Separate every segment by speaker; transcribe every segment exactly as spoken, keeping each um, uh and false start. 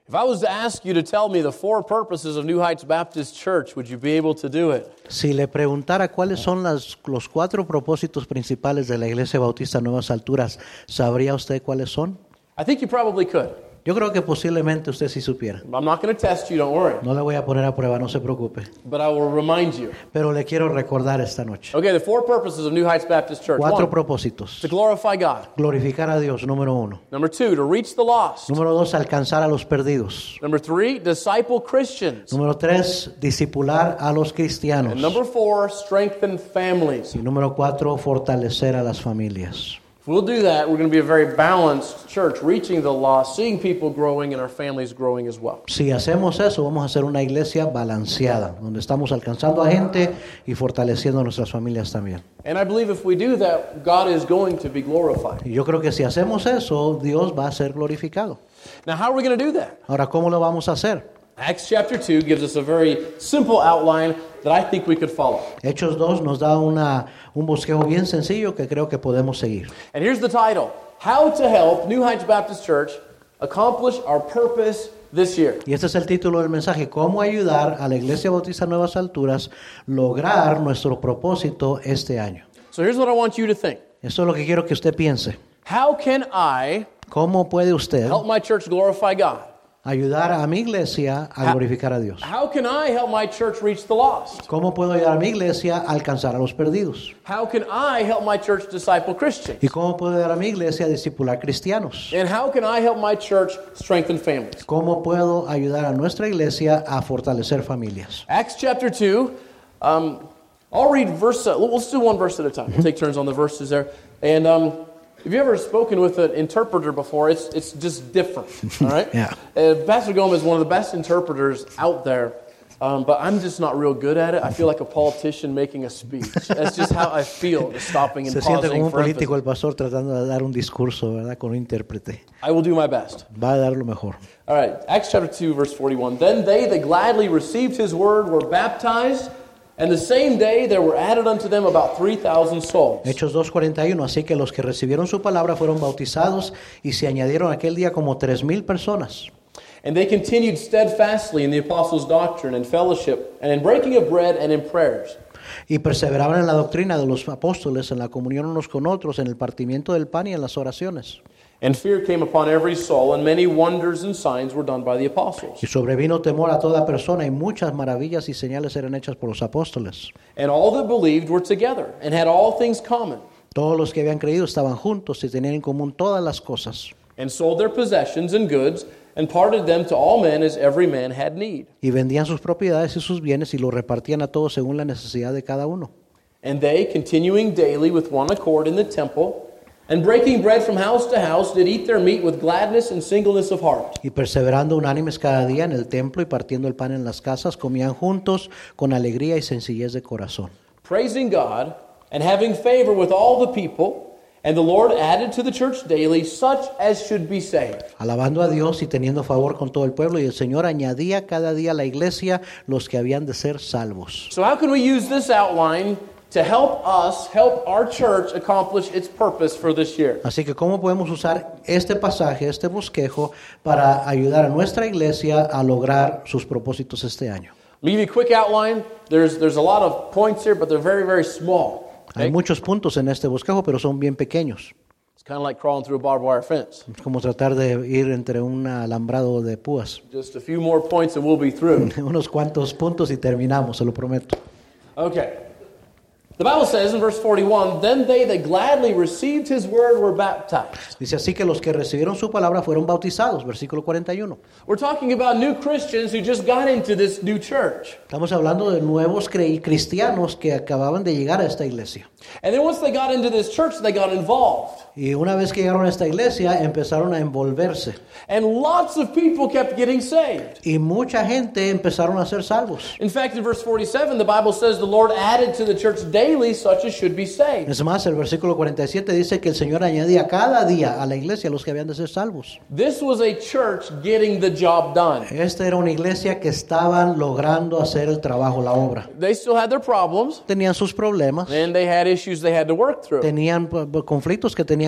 Speaker 1: If I was to ask you to tell me the four purposes of New Heights Baptist Church, would you be able to do it?
Speaker 2: Si le preguntara cuáles son las, los cuatro propósitos principales de la Iglesia Bautista Nuevas Alturas, ¿sabría usted cuáles son?
Speaker 1: I think you probably could.
Speaker 2: Yo creo que posiblemente usted sí supiera.
Speaker 1: I'm not going to test you, don't worry.
Speaker 2: No le voy a poner a prueba, no se preocupe.
Speaker 1: But I will remind you.
Speaker 2: Pero le quiero recordar esta noche.
Speaker 1: Okay, the four purposes of New Heights Baptist Church.
Speaker 2: Cuatro
Speaker 1: One,
Speaker 2: propósitos.
Speaker 1: to glorify God.
Speaker 2: Glorificar a Dios, número uno.
Speaker 1: Number two, to reach the lost.
Speaker 2: Número dos, alcanzar a los perdidos.
Speaker 1: Number three, disciple Christians.
Speaker 2: Número tres, discipular a los cristianos.
Speaker 1: And number four, strengthen families.
Speaker 2: Y número cuatro, fortalecer a las familias.
Speaker 1: If we'll do that, we're going to be a very balanced church, reaching the lost, seeing people growing, and our families growing as well.
Speaker 2: Si hacemos eso, vamos a ser una iglesia balanceada, donde estamos alcanzando a gente y fortaleciendo a nuestras familias también.
Speaker 1: And I believe if we do that, God is going to be glorified.
Speaker 2: Y yo creo que si hacemos eso, Dios va a ser glorificado.
Speaker 1: Now, how are we going to do that?
Speaker 2: Ahora, ¿cómo lo vamos a hacer?
Speaker 1: Acts chapter two gives us a very simple outline that I think we could follow.
Speaker 2: Hechos dos nos da una, un bosquejo bien sencillo que creo que podemos seguir.
Speaker 1: And here's the title: How to Help New Heights Baptist Church Accomplish Our Purpose This Year.
Speaker 2: Y este es el título del mensaje: ¿Cómo ayudar a la Iglesia Bautista Nuevas Alturas lograr nuestro propósito este año?
Speaker 1: So here's what I want you to think.
Speaker 2: Eso es lo que quiero que usted piense.
Speaker 1: How can I
Speaker 2: ¿Cómo puede usted
Speaker 1: help my church glorify God?
Speaker 2: ayudar a mi iglesia a glorificar a Dios?
Speaker 1: How can I help my church reach the lost?
Speaker 2: ¿Cómo puedo ayudar a mi iglesia a alcanzar a los perdidos?
Speaker 1: How can I help my church disciple Christians?
Speaker 2: ¿Y cómo puedo ayudar a mi iglesia a discipular cristianos?
Speaker 1: And how can I help my church strengthen families?
Speaker 2: ¿Cómo puedo ayudar a nuestra iglesia a fortalecer familias?
Speaker 1: Acts chapter two, um, I'll read verse, uh, let's do one verse at a time. We'll take turns on the verses there. And um, if you've ever spoken with an interpreter before, it's it's just different, all right?
Speaker 2: Yeah.
Speaker 1: Uh, Pastor Gomez is one of the best interpreters out there, um, but I'm just not real good at it. I feel like a politician making a speech. That's just how I feel, just stopping and
Speaker 2: Se siente como
Speaker 1: pausing
Speaker 2: un
Speaker 1: for
Speaker 2: político el
Speaker 1: emphasis.
Speaker 2: pastor tratando de dar un discurso, ¿verdad? Con un intérprete.
Speaker 1: I will do my best.
Speaker 2: Va a dar lo mejor.
Speaker 1: All right, Acts chapter two, verse forty-one. Then they that gladly received his word were baptized, and the same day there were added unto them about three thousand souls.
Speaker 2: Hechos dos cuarenta y uno. Así que los que recibieron su palabra fueron bautizados y se añadieron aquel día como tres mil personas.
Speaker 1: And they continued steadfastly in the apostles' doctrine and fellowship, and in breaking of bread and in prayers.
Speaker 2: Y perseveraban en la doctrina de los apóstoles, en la comunión unos con otros, en el partimiento del pan y en las oraciones.
Speaker 1: And fear came upon every soul, and many wonders and signs were done by the apostles.
Speaker 2: Y sobrevino temor a toda persona, y muchas maravillas y señales eran hechas por los apóstoles.
Speaker 1: And all that believed were together, and had all things common,
Speaker 2: Todos los que habían creído estaban juntos y tenían en común todas las cosas.
Speaker 1: and sold their possessions and goods, and parted them to all men as every man had need.
Speaker 2: Y vendían sus propiedades y sus bienes y los repartían a todos según la necesidad de cada uno.
Speaker 1: And they, continuing daily with one accord in the temple, and breaking bread from house to house, did eat their meat with gladness and singleness of heart.
Speaker 2: Y perseverando unánimes cada día en el templo y partiendo el pan en las casas, comían juntos con alegría y sencillez de corazón.
Speaker 1: Praising God, and having favor with all the people, and the Lord added to the church daily such as should be saved.
Speaker 2: Alabando a Dios y teniendo favor con todo el pueblo, y el Señor añadía cada día a la iglesia los que habían de ser salvos.
Speaker 1: So how can we use this outline to help us, help our church accomplish its purpose for this year?
Speaker 2: Así que, ¿cómo podemos usar este pasaje, este bosquejo, para ayudar a nuestra iglesia a lograr sus propósitos este año?
Speaker 1: Let me give you a quick outline. There's, there's a lot of points here, but they're very, very small.
Speaker 2: Hay
Speaker 1: Okay?
Speaker 2: muchos puntos en este bosquejo, pero son bien pequeños.
Speaker 1: It's kind of like crawling through a barbed wire fence.
Speaker 2: Es como tratar de ir entre un alambrado de púas.
Speaker 1: Just a few more points and we'll be through.
Speaker 2: Unos cuantos puntos y terminamos, se lo prometo.
Speaker 1: Okay. The Bible says in verse forty-one, then they that gladly received his word were baptized.
Speaker 2: Dice así que los que recibieron su palabra fueron bautizados, versículo cuarenta y uno.
Speaker 1: We're talking about new Christians who just got into this new church.
Speaker 2: Estamos hablando de nuevos cre- cristianos que acababan de llegar a esta iglesia.
Speaker 1: And then once they got into this church, they got involved.
Speaker 2: Y una vez que llegaron a esta iglesia, empezaron a envolverse.
Speaker 1: And lots of people kept getting saved.
Speaker 2: Y mucha gente empezaron a ser salvos.
Speaker 1: In fact, in verse forty-seven, the Bible says the Lord added to the church daily such as should be saved.
Speaker 2: Es más, el versículo cuarenta y siete dice que el Señor añadía cada día a la iglesia los que habían de ser salvos.
Speaker 1: This was a church getting the job done.
Speaker 2: Esta era una iglesia que estaban logrando hacer el trabajo, la obra.
Speaker 1: They still had their problems,
Speaker 2: Tenían sus problemas,
Speaker 1: and they had issues they had to work through.
Speaker 2: tenían p- p- conflictos que tenían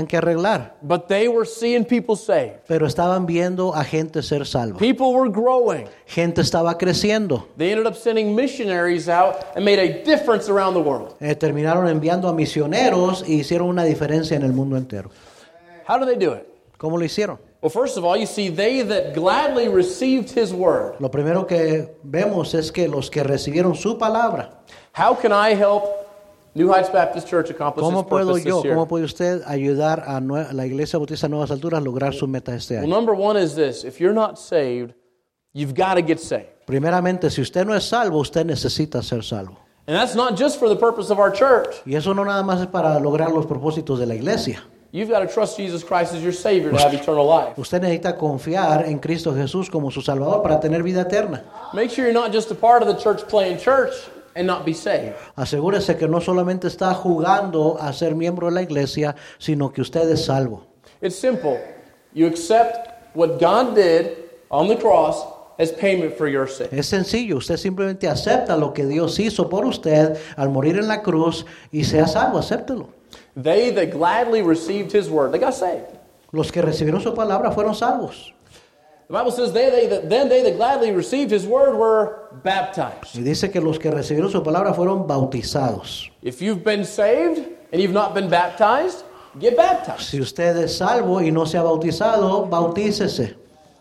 Speaker 2: tenían que arreglar,
Speaker 1: but they were seeing people saved.
Speaker 2: pero estaban viendo a gente ser salva.
Speaker 1: People were growing.
Speaker 2: Gente estaba creciendo.
Speaker 1: They ended up sending missionaries out and made a difference around the world.
Speaker 2: Eh, terminaron enviando a misioneros y hicieron una diferencia en el mundo entero.
Speaker 1: How did they do it?
Speaker 2: ¿Cómo lo hicieron?
Speaker 1: Well, first of all, you see, they that gladly received his word.
Speaker 2: Lo primero que vemos es que los que recibieron su palabra.
Speaker 1: How can I help New Heights Baptist Church accomplish its
Speaker 2: ¿Cómo puedo
Speaker 1: purpose
Speaker 2: yo,
Speaker 1: this year?
Speaker 2: cómo puede usted ayudar a nue- a la Iglesia Bautista Nuevas Alturas a lograr su meta este
Speaker 1: Well,
Speaker 2: año?
Speaker 1: number one is this. If you're not saved, you've got to get saved.
Speaker 2: Primeramente, si usted no es salvo, usted necesita ser salvo.
Speaker 1: And that's not just for the purpose of our church.
Speaker 2: Y eso no nada más es para lograr los propósitos de la iglesia.
Speaker 1: You've got to trust Jesus Christ as your Savior to have eternal life.
Speaker 2: Usted necesita confiar en Cristo Jesús como su Salvador para tener vida eterna.
Speaker 1: Make sure you're not just a part of the church playing church and not be saved.
Speaker 2: Asegúrese que no solamente está jugando a ser miembro de la iglesia, sino que usted es salvo.
Speaker 1: It's simple. You accept what God did on the cross as payment for your sin.
Speaker 2: Es sencillo, usted simplemente acepta lo que Dios hizo por usted al morir en la cruz y sea salvo, acéptelo.
Speaker 1: They that gladly received his word, they got saved.
Speaker 2: Los que recibieron su palabra fueron salvos.
Speaker 1: The Bible says they, they that, then they that gladly received his word were baptized.
Speaker 2: Y dice que los que recibieron su palabra fueron bautizados.
Speaker 1: If you've been saved and you've not been baptized, get baptized.
Speaker 2: Si usted es salvo y no se ha bautizado, bautícese.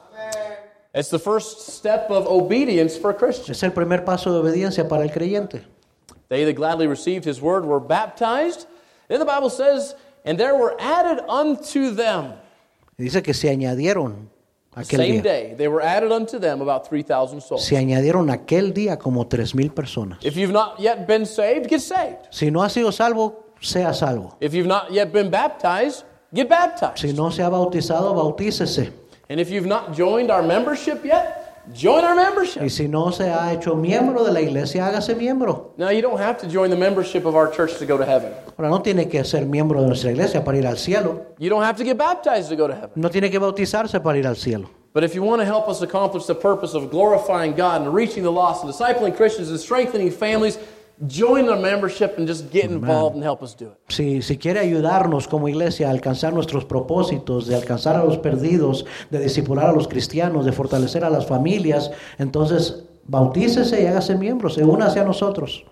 Speaker 1: It's the first step of obedience for a Christian.
Speaker 2: Es el primer paso de obediencia para el creyente.
Speaker 1: They that gladly received his word were baptized. Then the Bible says, and there were added unto them.
Speaker 2: Y dice que se añadieron aquel
Speaker 1: Same
Speaker 2: día.
Speaker 1: day, they were added unto them about three thousand souls.
Speaker 2: Se añadieron aquel día como tres mil personas.
Speaker 1: If you've not yet been saved, get saved.
Speaker 2: Si no ha sido salvo, sea salvo.
Speaker 1: If you've not yet been baptized, get baptized.
Speaker 2: Si no se ha bautizado, bautícese.
Speaker 1: And if you've not joined our membership yet, join our membership.
Speaker 2: Y si no se ha hecho miembro de la iglesia, hágase miembro.
Speaker 1: Now, you don't have to join the membership of our church to go to heaven.
Speaker 2: Ahora, no tiene que ser miembro de nuestra iglesia para ir al cielo.
Speaker 1: You don't have to get baptized to go to heaven.
Speaker 2: No tiene que bautizarse para ir al cielo.
Speaker 1: But if you want to help us accomplish the purpose of glorifying God and reaching the lost and discipling Christians and strengthening families, join the membership and just get involved and help us do it.
Speaker 2: Si, si quiere ayudarnos como iglesia a alcanzar nuestros propósitos, de alcanzar a los perdidos, de discipular a los cristianos, de fortalecer a las familias, entonces bautícese y hágase miembro, se una hacia nosotros.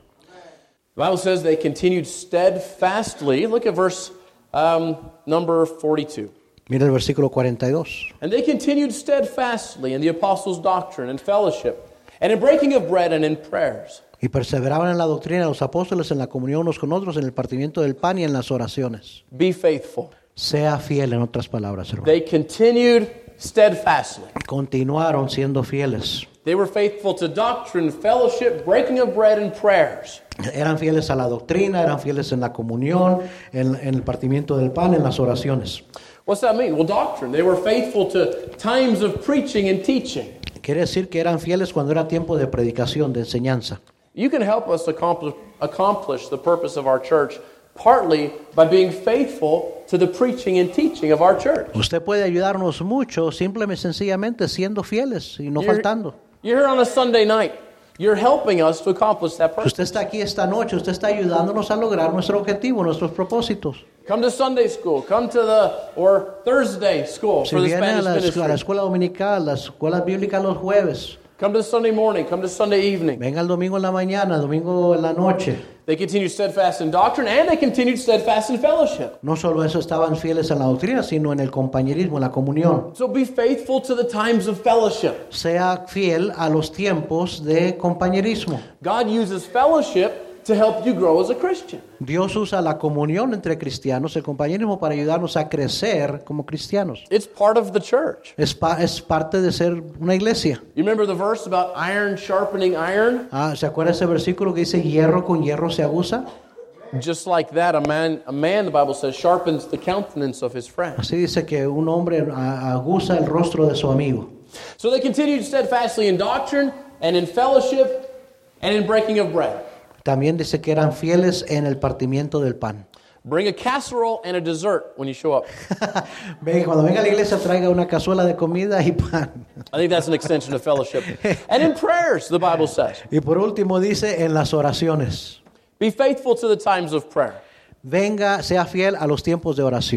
Speaker 1: The Bible says they continued steadfastly. Look at verse um, number forty-two.
Speaker 2: Mira el versículo cuarenta y dos.
Speaker 1: And they continued steadfastly in the apostles' doctrine and fellowship, and in breaking of bread and in prayers.
Speaker 2: Y perseveraban en la doctrina de los apóstoles, en la comunión unos con otros, en el partimiento del pan y en las oraciones.
Speaker 1: Be faithful.
Speaker 2: Sea fiel, en otras palabras, hermano.
Speaker 1: They continued steadfastly.
Speaker 2: Continuaron siendo fieles.
Speaker 1: They were faithful to doctrine, fellowship, breaking of bread, and prayers.
Speaker 2: Eran fieles a la doctrina, eran fieles en la comunión, en, en el partimiento del pan, en las oraciones.
Speaker 1: What's that mean? Well, doctrine. They were faithful to times of preaching and teaching.
Speaker 2: Quiere decir que eran fieles cuando era tiempo de predicación, de enseñanza.
Speaker 1: You can help us accomplish, accomplish the purpose of our church partly by being faithful to the preaching and teaching of our church.
Speaker 2: Usted puede ayudarnos mucho simplemente sencillamente siendo fieles y no
Speaker 1: You're-
Speaker 2: faltando.
Speaker 1: You're here on a Sunday night. You're helping us to accomplish that
Speaker 2: Si
Speaker 1: purpose.
Speaker 2: usted está aquí esta noche, usted está ayudándonos a lograr nuestro objetivo, nuestros propósitos.
Speaker 1: Come to Sunday school. Come to the, or Thursday school
Speaker 2: Si
Speaker 1: for the
Speaker 2: viene a
Speaker 1: Spanish
Speaker 2: la, a la
Speaker 1: ministry.
Speaker 2: escuela dominical, las escuelas bíblicas los jueves,
Speaker 1: Come to Sunday morning. Come to Sunday evening.
Speaker 2: venga el domingo en la mañana, domingo en la noche.
Speaker 1: They continued steadfast in doctrine and they continued steadfast in fellowship.
Speaker 2: No solo eso, estaban fieles en la doctrina, sino en el compañerismo, en la comunión.
Speaker 1: So be faithful to the times of fellowship.
Speaker 2: Sea fiel a los tiempos de compañerismo.
Speaker 1: God uses fellowship to help you grow as a Christian.
Speaker 2: Dios usa la comunión entre cristianos, el compañerismo, para ayudarnos a crecer como cristianos.
Speaker 1: It's part of the church.
Speaker 2: Es, pa- es parte de ser una iglesia.
Speaker 1: You remember the verse about iron sharpening iron?
Speaker 2: Ah, ¿se acuerda ese versículo que dice hierro con hierro se aguza?
Speaker 1: Just like that, a man, a man, the Bible says, sharpens the countenance of his friend.
Speaker 2: Así dice que un hombre a- aguza el rostro de su amigo.
Speaker 1: So they continued steadfastly in doctrine and in fellowship and in breaking of bread.
Speaker 2: También dice que eran fieles en el partimiento del pan.
Speaker 1: Bring a casserole and a dessert when you show up.
Speaker 2: Venga, cuando venga a la iglesia traiga una cazuela de comida y pan.
Speaker 1: I think that's an extension of fellowship. And in prayers, the Bible says,
Speaker 2: Y por último dice en las oraciones.
Speaker 1: be faithful to the times of prayer.
Speaker 2: Venga, sea fiel a los tiempos de oración.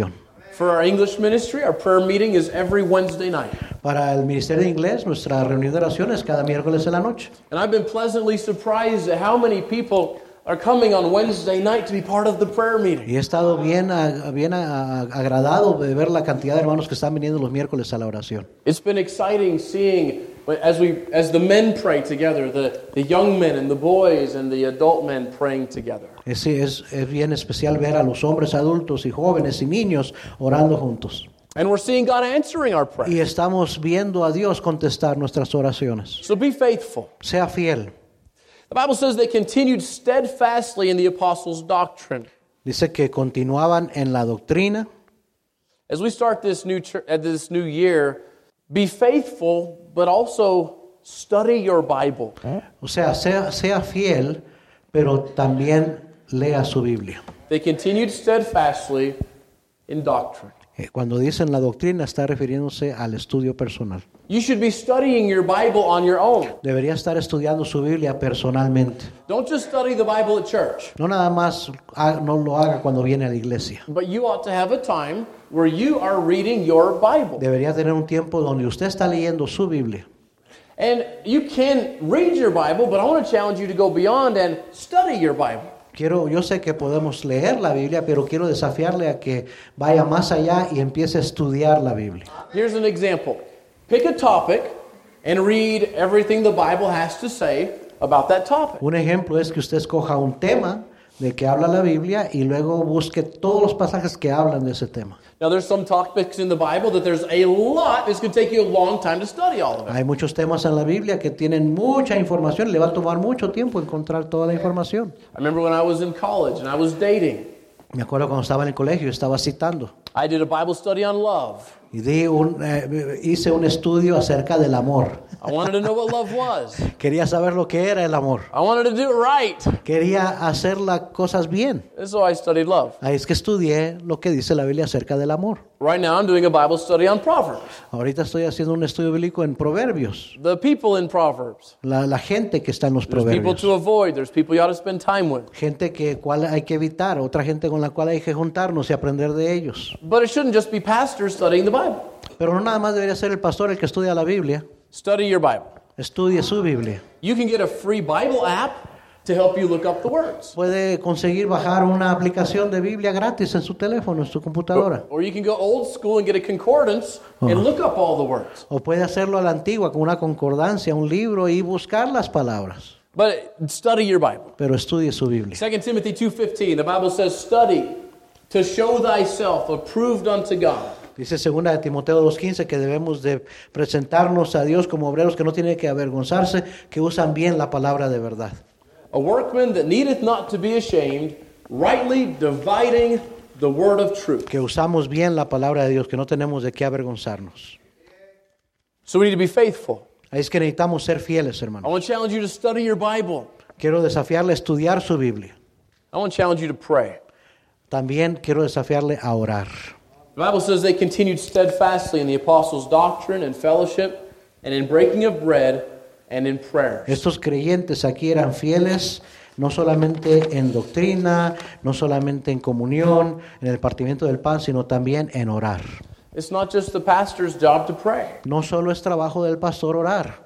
Speaker 1: For our English ministry, our prayer meeting is every Wednesday night.
Speaker 2: Para el Ministerio de Inglés, nuestra reunión de oración es cada miércoles en la noche.
Speaker 1: And I've been pleasantly surprised at how many people are coming on Wednesday night to be part of the prayer meeting.
Speaker 2: Y he estado bien, a- bien a- agradado de ver la cantidad de hermanos que están viniendo los miércoles a la oración.
Speaker 1: It's been exciting seeing as we as the men pray together, the, the young men and the boys and the adult men praying together.
Speaker 2: Es, es, es bien especial ver a los hombres adultos y jóvenes y niños orando juntos.
Speaker 1: And we're seeing God answering our
Speaker 2: Y
Speaker 1: prayer.
Speaker 2: estamos viendo a Dios contestar nuestras oraciones.
Speaker 1: So be faithful.
Speaker 2: Sea fiel.
Speaker 1: The Bible says they continued steadfastly in the apostles' doctrine.
Speaker 2: Dice que continuaban en la doctrina.
Speaker 1: As we start this new chur- uh, this new year, be faithful, but also study your Bible.
Speaker 2: O sea, sea, sea fiel, pero también lea su Biblia.
Speaker 1: They continued steadfastly in doctrine.
Speaker 2: Eh, Cuando dicen la doctrina, está refiriéndose al estudio personal.
Speaker 1: You should be studying your Bible on your own.
Speaker 2: Debería estar estudiando su Biblia personalmente.
Speaker 1: Don't just study the Bible at church,
Speaker 2: No nada más ha- no lo haga cuando viene a la iglesia.
Speaker 1: but you ought to have a time where you are reading your Bible.
Speaker 2: Debería tener un tiempo donde usted está leyendo su Biblia.
Speaker 1: And you can read your Bible, but I want to challenge you to go beyond and study your Bible.
Speaker 2: Quiero, yo sé que podemos leer la Biblia, pero quiero desafiarle a que vaya más allá y empiece a estudiar la Biblia.
Speaker 1: Here's an example. Pick a topic and read everything the Bible has to say about that topic.
Speaker 2: Un ejemplo es que usted escoja un tema de que habla la Biblia y luego busque todos los pasajes que hablan de ese tema.
Speaker 1: Now, there's some topics in the Bible that there's a lot. It's going to take you a long time to study all of it.
Speaker 2: Hay muchos temas en la Biblia que tienen mucha información, le va a tomar mucho tiempo encontrar toda la información.
Speaker 1: I remember when I was in college and I was dating.
Speaker 2: Me acuerdo cuando estaba en el colegio, estaba citando.
Speaker 1: I did a Bible study on love.
Speaker 2: Y di un, eh, hice un estudio acerca del amor.
Speaker 1: I wanted to know what love was.
Speaker 2: Quería saber lo que era el amor.
Speaker 1: I wanted to do it right.
Speaker 2: Quería hacer las cosas bien.
Speaker 1: And so I studied love.
Speaker 2: Ahí es que estudié lo que dice la Biblia acerca del amor.
Speaker 1: Right now I'm doing a Bible study on Proverbs.
Speaker 2: Ahorita estoy haciendo un estudio bíblico en Proverbios.
Speaker 1: The people in Proverbs.
Speaker 2: La, la gente que está en los
Speaker 1: There's people
Speaker 2: Proverbios.
Speaker 1: to avoid. There's people you ought to spend time with.
Speaker 2: Gente que cual hay que evitar, otra gente con la cual hay que juntarnos y aprender de ellos.
Speaker 1: But it shouldn't just be pastors studying the Bible.
Speaker 2: Pero no nada más debería ser el pastor el que estudia la Biblia.
Speaker 1: Study your Bible.
Speaker 2: Estudie su Biblia.
Speaker 1: You can get a free Bible app to help you look up the words.
Speaker 2: Puede conseguir bajar una aplicación de Biblia gratis en su teléfono, en su computadora.
Speaker 1: Or you can go old school and get a concordance and look up all the words.
Speaker 2: O puede hacerlo a la antigua con una concordancia, un libro y buscar las palabras.
Speaker 1: But study your Bible.
Speaker 2: Pero estudie su Biblia.
Speaker 1: Second Timothy two fifteen, the Bible says, study to show thyself approved unto God.
Speaker 2: Dice segunda de Timoteo dos quince que debemos de presentarnos a Dios como obreros que no tienen que avergonzarse, que usan bien la palabra de verdad.
Speaker 1: A workman that needeth not to be ashamed, rightly dividing the word of truth.
Speaker 2: Que usamos bien la palabra de Dios, que no tenemos de qué avergonzarnos.
Speaker 1: So we need to be faithful.
Speaker 2: Ahí es que necesitamos ser fieles,
Speaker 1: I
Speaker 2: hermanos.
Speaker 1: want to challenge you to study your Bible.
Speaker 2: Quiero desafiarle a estudiar su Biblia.
Speaker 1: I want to challenge you to pray.
Speaker 2: También quiero desafiarle a orar.
Speaker 1: The Bible says they continued steadfastly in the apostles' doctrine and fellowship, and in breaking of bread, and in prayers.
Speaker 2: Estos creyentes aquí eran fieles, no solamente en doctrina, no solamente en comunión, en el partimiento del pan, sino también en orar.
Speaker 1: It's not just the pastor's job to pray.
Speaker 2: No solo es trabajo del pastor orar.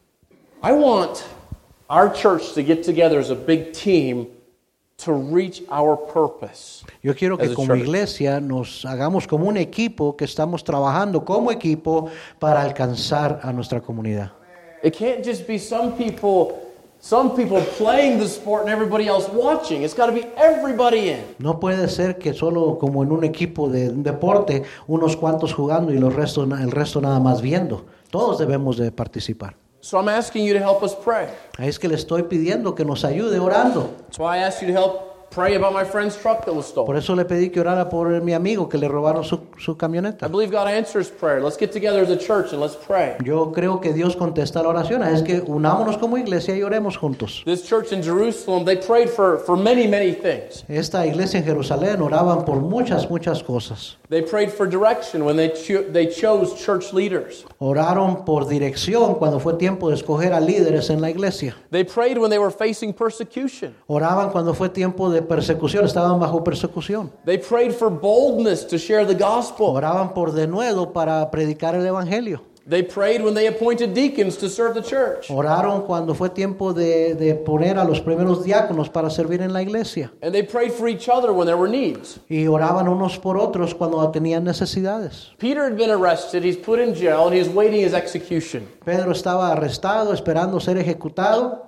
Speaker 1: I want our church to get together as a big team to reach our purpose.
Speaker 2: Yo quiero que
Speaker 1: As a
Speaker 2: como
Speaker 1: church.
Speaker 2: iglesia nos hagamos como un equipo, que estamos trabajando como equipo para alcanzar a nuestra comunidad.
Speaker 1: It can't just be some people, some people playing the sport and everybody else watching. It's got to be everybody in.
Speaker 2: No puede ser que solo como en un equipo de un deporte, unos cuantos jugando y los restos, el resto nada más viendo. Todos debemos de participar.
Speaker 1: So I'm asking you to help us pray.
Speaker 2: Ahí es que le estoy pidiendo que nos ayude orando.
Speaker 1: That's why I asked you to help pray about my friend's truck that was
Speaker 2: Por
Speaker 1: stolen.
Speaker 2: eso le pedí que orara por mi amigo que le robaron su, su
Speaker 1: I
Speaker 2: camioneta.
Speaker 1: believe God answers prayer. Let's get together as a church and let's pray.
Speaker 2: Yo creo que Dios contesta la oración. Es que unámonos como iglesia y oremos juntos.
Speaker 1: This church in Jerusalem, they prayed for, for many, many things.
Speaker 2: Esta iglesia en Jerusalén oraban por muchas, muchas cosas.
Speaker 1: They prayed for direction when they, cho- they chose church leaders.
Speaker 2: Oraron por dirección cuando fue tiempo de escoger a líderes en la iglesia.
Speaker 1: They prayed when they were facing persecution.
Speaker 2: Oraban cuando fue tiempo de persecución, estaban bajo persecución.
Speaker 1: They prayed for boldness to share the gospel.
Speaker 2: Oraban por denuedo para predicar el evangelio.
Speaker 1: They prayed when they appointed deacons to serve the church.
Speaker 2: Oraron cuando fue tiempo de, de poner a los primeros diáconos para servir en la iglesia.
Speaker 1: And they prayed for each other when there were needs.
Speaker 2: Y oraban unos por otros cuando tenían necesidades.
Speaker 1: Peter had been arrested, he's put in jail, and he's waiting his execution.
Speaker 2: Pedro estaba arrestado, esperando ser ejecutado.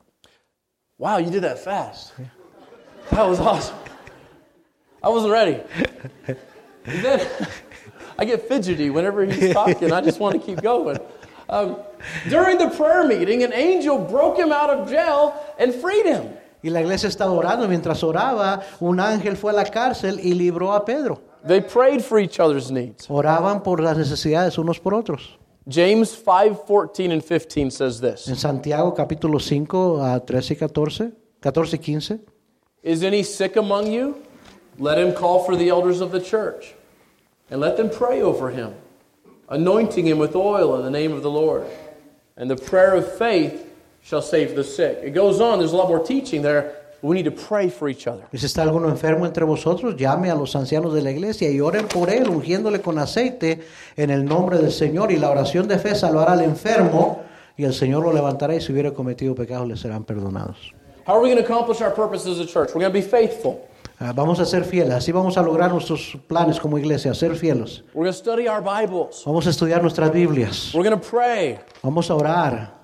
Speaker 1: Wow, you did that fast. That was awesome. I wasn't ready. And then I get fidgety whenever he's talking. I just want to keep going. Um, during the prayer meeting, an angel broke him out of jail and freed him.
Speaker 2: Y la iglesia estaba orando. Mientras oraba, un ángel fue a la cárcel y libró a Pedro.
Speaker 1: They prayed for each other's needs.
Speaker 2: Oraban por las necesidades unos por otros.
Speaker 1: James five fourteen and fifteen says this.
Speaker 2: En Santiago capítulo cinco, a trece y catorce, catorce y quince.
Speaker 1: Is any sick among you? Let him call for the elders of the church, and let them pray over him, anointing him with oil in the name of the Lord. And the prayer of faith shall save the sick. It goes on, there's a lot more teaching there. We need to pray for each other.
Speaker 2: Si está alguno enfermo entre vosotros, llame a los ancianos de la iglesia y oren por él, ungiéndole con aceite en el nombre del Señor. Y la oración de fe salvará al enfermo, y el Señor lo levantará, y si hubiere cometido pecados le serán perdonados.
Speaker 1: How are we going to accomplish our purpose as a church? We're going to be faithful.
Speaker 2: Uh, vamos a ser fieles, así vamos a lograr nuestros planes como iglesia, ser fieles.
Speaker 1: We're going to study our Bibles.
Speaker 2: Vamos a estudiar nuestras Biblias.
Speaker 1: We're going to pray.
Speaker 2: Vamos a orar.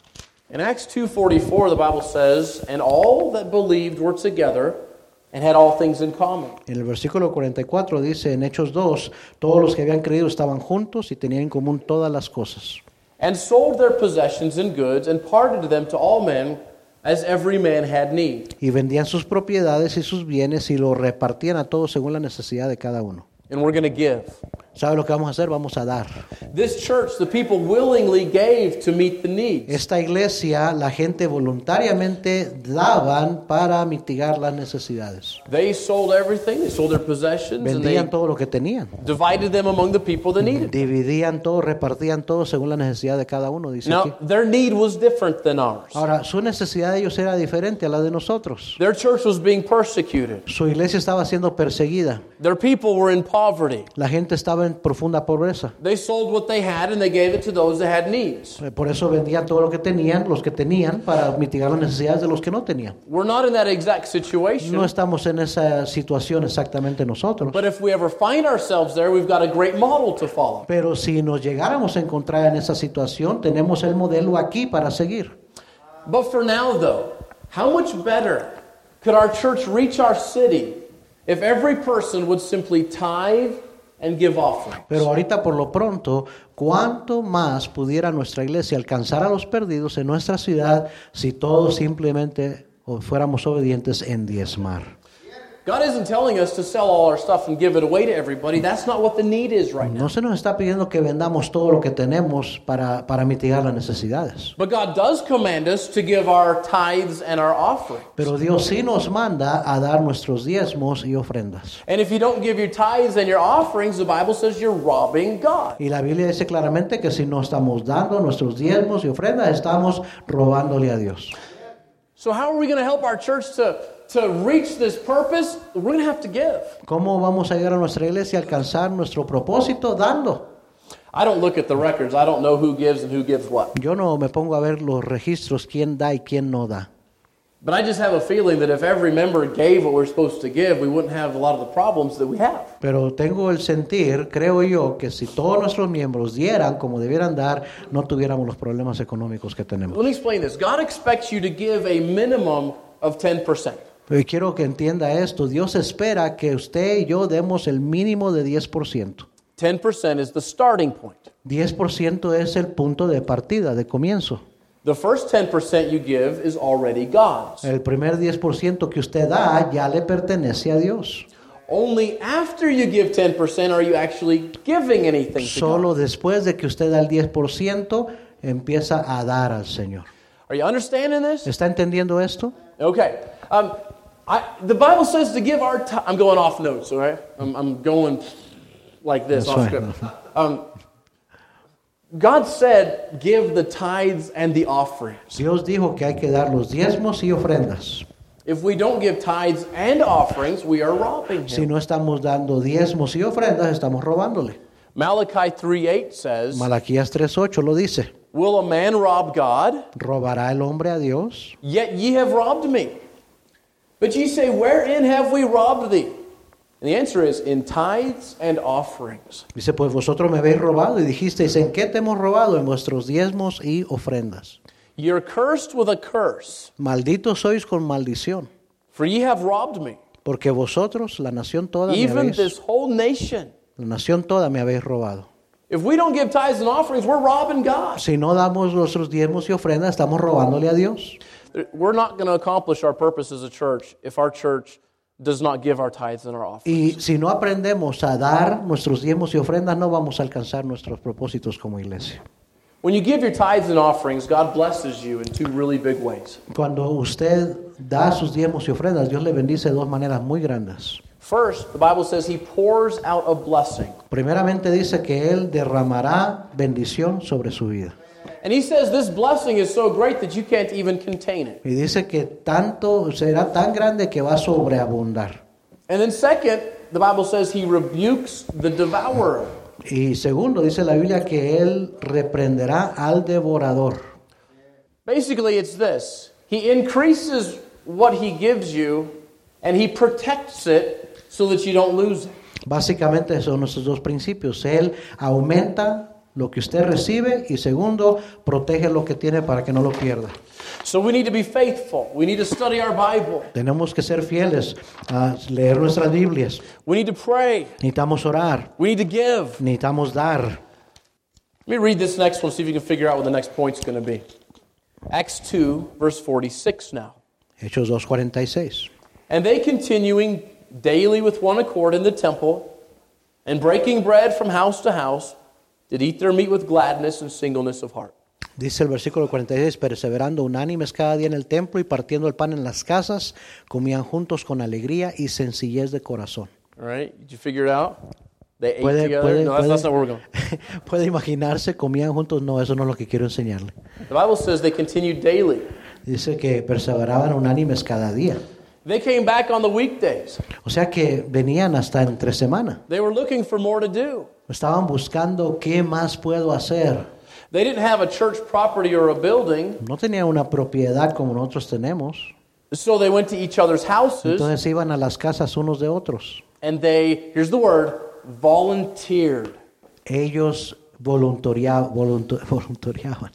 Speaker 1: In Acts two forty-four, the Bible says, and all that believed were together and had all things in common.
Speaker 2: En el versículo cuarenta y cuatro dice, en Hechos dos, todos los que habían creído estaban juntos y tenían en común todas las cosas.
Speaker 1: And sold their possessions and goods and parted them to all men as every man had need.
Speaker 2: Y vendían sus propiedades y sus bienes y los repartían a todos según la necesidad de cada uno.
Speaker 1: And we're going to give.
Speaker 2: ¿Sabe lo que vamos a hacer? Vamos a dar.
Speaker 1: This church, the people willingly gave to meet the needs.
Speaker 2: Esta iglesia, la gente voluntariamente daban para mitigar las necesidades.
Speaker 1: They sold everything. They sold their possessions and they
Speaker 2: Vendían todo lo que tenían.
Speaker 1: divided them among the people that needed.
Speaker 2: Dividían todo, repartían todo según la necesidad de cada uno, dice aquí.
Speaker 1: Now, their need was different than ours.
Speaker 2: Ahora, su necesidad de ellos era diferente a la de nosotros.
Speaker 1: Their church was being persecuted.
Speaker 2: Su iglesia estaba siendo perseguida.
Speaker 1: Their people were in poverty.
Speaker 2: La gente estaba en profunda pobreza.
Speaker 1: They sold what they had and they gave it to those that had needs.
Speaker 2: Por eso vendían todo lo que tenían, los que tenían, para mitigar las necesidades de los que no tenían.
Speaker 1: We're not in that exact situation.
Speaker 2: No estamos en esa situación exactamente nosotros.
Speaker 1: But if we ever find ourselves there, we've got a great model to follow.
Speaker 2: Pero si nos llegáramos a encontrar en esa situación, tenemos el modelo aquí para seguir.
Speaker 1: But for now, though, how much better could our church reach our city if every person would simply tithe and give offerings?
Speaker 2: Pero ahorita por lo pronto, ¿cuánto más pudiera nuestra iglesia alcanzar a los perdidos en nuestra ciudad si todos simplemente fuéramos obedientes en diezmar?
Speaker 1: God isn't telling us to sell all our stuff and give it away to everybody. That's not what the need is right now.
Speaker 2: No se nos está pidiendo que vendamos todo lo que tenemos para, para mitigar las necesidades.
Speaker 1: But God does command us to give our tithes and our offerings.
Speaker 2: Pero Dios sí nos manda a dar nuestros diezmos y ofrendas.
Speaker 1: And if you don't give your tithes and your offerings, the Bible says you're robbing God.
Speaker 2: Y la Biblia dice claramente que si no estamos dando nuestros diezmos y ofrendas, estamos robándole a Dios.
Speaker 1: So how are we going to help our church to, to reach this purpose? We're going to have to give.
Speaker 2: ¿Cómo vamos a llegar a nuestra iglesia a alcanzar nuestro propósito? Dando.
Speaker 1: I don't look at the records. I don't know who gives and who gives what.
Speaker 2: Yo no me pongo a ver los registros, quién da y quién no da.
Speaker 1: But I just have a feeling that if every member gave what we're supposed to give, we wouldn't have a lot of the problems that we have.
Speaker 2: Pero tengo el sentir, creo yo, que si todos nuestros miembros dieran como debieran dar, no tuviéramos los problemas económicos que tenemos.
Speaker 1: Let me explain this. God expects you to give a minimum of ten percent.
Speaker 2: Pero quiero que entienda esto. Dios espera que usted y yo demos el mínimo de diez por ciento.
Speaker 1: ten percent is the starting point.
Speaker 2: diez por ciento es el punto de partida, de comienzo.
Speaker 1: The first ten percent you give is already God's.
Speaker 2: El primer diez por ciento que usted da ya le pertenece a Dios.
Speaker 1: Only after you give ten percent are you actually giving anything to
Speaker 2: Solo
Speaker 1: God.
Speaker 2: después de que usted da el diez por ciento empieza a dar al Señor.
Speaker 1: Are you understanding this?
Speaker 2: ¿Está entendiendo esto?
Speaker 1: Okay. Um, I, the Bible says to give our time. I'm going off notes, all right? I'm, I'm going. like this
Speaker 2: That's
Speaker 1: off
Speaker 2: right.
Speaker 1: script. Um, God said, give the tithes and the offerings.
Speaker 2: Dios dijo que hay que dar los diezmos y ofrendas.
Speaker 1: If we don't give tithes and offerings, we are robbing
Speaker 2: Si
Speaker 1: him.
Speaker 2: no estamos dando diezmos y ofrendas, estamos robándole.
Speaker 1: Malachi three eight says,
Speaker 2: Malaquías tres ocho lo dice.
Speaker 1: will a man rob God?
Speaker 2: ¿Robará el hombre a Dios?
Speaker 1: Yet ye have robbed me. But ye say, wherein have we robbed thee? And the answer is, in tithes and offerings.
Speaker 2: Dice, pues vosotros me habéis robado y dijisteis, ¿en qué te hemos robado? En vuestros diezmos y ofrendas.
Speaker 1: You're cursed with a curse,
Speaker 2: Malditos sois con maldición,
Speaker 1: for ye have robbed me.
Speaker 2: porque vosotros, la nación toda, me
Speaker 1: Even
Speaker 2: habéis,
Speaker 1: this whole nation.
Speaker 2: la nación toda me habéis robado.
Speaker 1: If we don't give tithes and offerings, we're robbing God.
Speaker 2: Si no damos nuestros diezmos y ofrendas, estamos robándole a Dios.
Speaker 1: We're not going to accomplish our purpose as a church if our church does not give our tithes and our offerings.
Speaker 2: Y si no aprendemos a dar nuestros diezmos y ofrendas, no vamos a alcanzar nuestros propósitos como iglesia.
Speaker 1: When you give your tithes and offerings, God blesses you in two really big ways.
Speaker 2: Cuando usted da sus diezmos y ofrendas, Dios le bendice de dos maneras muy grandes.
Speaker 1: First, the Bible says He pours out a blessing.
Speaker 2: Primeramente dice que Él derramará bendición sobre su vida.
Speaker 1: And He says this blessing is so great that you can't even contain it.
Speaker 2: Y dice que tanto será tan grande que va a sobreabundar.
Speaker 1: And then second, the Bible says He rebukes the devourer.
Speaker 2: Y segundo, dice la Biblia que Él reprenderá al devorador.
Speaker 1: Basically, it's this. He increases what He gives you, and He protects it so that you don't lose it.
Speaker 2: Básicamente son esos dos principios. Él aumenta lo que usted recibe y segundo, protege lo que tiene para que no lo pierda.
Speaker 1: So we need to be faithful. We need to study our Bible.
Speaker 2: Tenemos que ser fieles a leer nuestras Biblias.
Speaker 1: We need to pray.
Speaker 2: Necesitamos orar.
Speaker 1: We need to give.
Speaker 2: Necesitamos dar.
Speaker 1: Let me read this next one, see if you can figure out what the next point's going to be. Acts two, verse forty-six now.
Speaker 2: Hechos dos cuarenta y seis.
Speaker 1: And they continuing daily with one accord in the temple, and breaking bread from house to house, did eat their meat with gladness and singleness of heart.
Speaker 2: Dice el versículo cuarenta y seis, perseverando unánimes cada día en el templo y partiendo el pan en las casas, comían juntos con alegría y sencillez de corazón.
Speaker 1: All right, did you figure it out? They ate
Speaker 2: Puede,
Speaker 1: together?
Speaker 2: puede,
Speaker 1: no, that's,
Speaker 2: puede,
Speaker 1: that's not where we're going.
Speaker 2: puede imaginarse, comían juntos. No, eso no es lo que quiero enseñarle.
Speaker 1: The Bible says they continued daily.
Speaker 2: Dice que perseveraban unánimes cada día.
Speaker 1: They came back on the weekdays.
Speaker 2: O sea que venían hasta entre semana.
Speaker 1: They were looking for more to do.
Speaker 2: Estaban buscando qué más puedo hacer.
Speaker 1: They didn't have a church property or a building,
Speaker 2: No tenían una propiedad como nosotros tenemos.
Speaker 1: so they went to each other's houses,
Speaker 2: Entonces iban a las casas unos de otros.
Speaker 1: and they, here's the word, volunteered.
Speaker 2: Ellos voluntaria- voluntu- voluntariaban.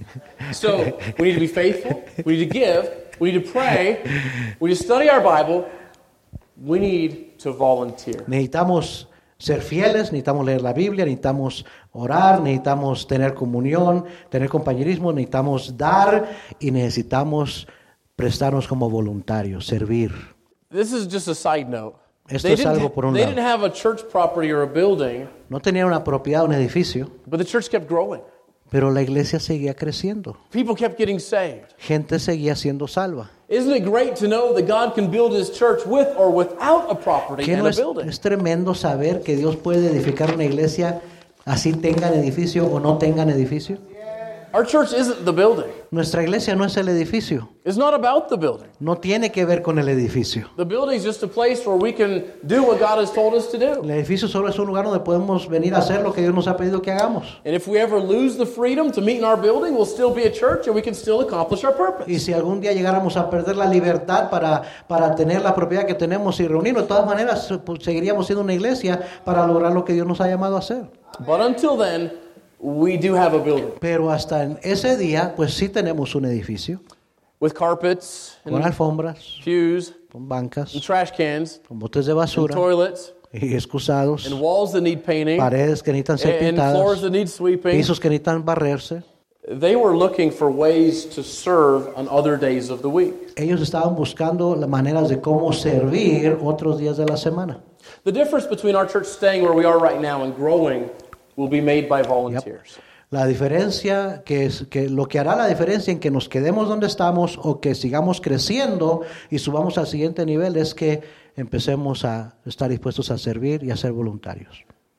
Speaker 1: So we need to be faithful, we need to give, we need to pray, we need to study our Bible, we need to volunteer.
Speaker 2: Necesitamos ser fieles, necesitamos leer la Biblia, necesitamos orar, necesitamos tener comunión, tener compañerismo, necesitamos dar y necesitamos prestarnos como voluntarios, servir.
Speaker 1: This is just a side note.
Speaker 2: Esto
Speaker 1: They
Speaker 2: es algo por un
Speaker 1: didn't, they
Speaker 2: lado.
Speaker 1: didn't have a church property or a building,
Speaker 2: No tenían una propiedad, un edificio,
Speaker 1: but the church kept growing.
Speaker 2: pero la iglesia seguía creciendo.
Speaker 1: People kept getting saved.
Speaker 2: Gente seguía siendo salva.
Speaker 1: Isn't it great to know that God can build His church with or without a property
Speaker 2: ¿Qué
Speaker 1: and
Speaker 2: no
Speaker 1: a
Speaker 2: es,
Speaker 1: building?
Speaker 2: es tremendo saber que Dios puede edificar una iglesia así tengan edificio o no tengan edificio?
Speaker 1: Our church isn't the building.
Speaker 2: Nuestra iglesia no es el edificio,
Speaker 1: It's not about the building.
Speaker 2: no tiene que ver con el edificio.
Speaker 1: The building is just a place where we can do what God has told us to do.
Speaker 2: El edificio solo es un lugar donde podemos venir a hacer lo que Dios nos ha pedido que hagamos.
Speaker 1: And if we ever lose the freedom to meet in our building, we'll still be a church and we can still accomplish our purpose.
Speaker 2: Y si algún día llegáramos a perder la libertad para, para tener la propiedad que tenemos y reunirnos, de todas maneras pues, seguiríamos siendo una iglesia para lograr lo que Dios nos ha llamado a hacer.
Speaker 1: But until then, we do have a building
Speaker 2: Pero hasta en ese día, pues sí tenemos un edificio,
Speaker 1: with carpets
Speaker 2: con
Speaker 1: and
Speaker 2: alfombras,
Speaker 1: pews
Speaker 2: con bancas,
Speaker 1: and trash cans
Speaker 2: con botes de
Speaker 1: and
Speaker 2: basura
Speaker 1: toilets
Speaker 2: y excusados,
Speaker 1: and walls that need painting
Speaker 2: paredes que necesitan ser
Speaker 1: and floors
Speaker 2: pintadas,
Speaker 1: that need sweeping.
Speaker 2: pisos que necesitan barrerse.
Speaker 1: They were looking for ways to serve on other days of the week.
Speaker 2: Ellos estaban buscando las maneras de cómo servir otros días de la semana.
Speaker 1: The difference between our church staying where we are right now and growing will be made by volunteers.
Speaker 2: La diferencia, que es que lo que hará la diferencia en que nos quedemos donde estamos o que sigamos creciendo y subamos al siguiente nivel es que empecemos a estar dispuestos a servir y a ser voluntarios.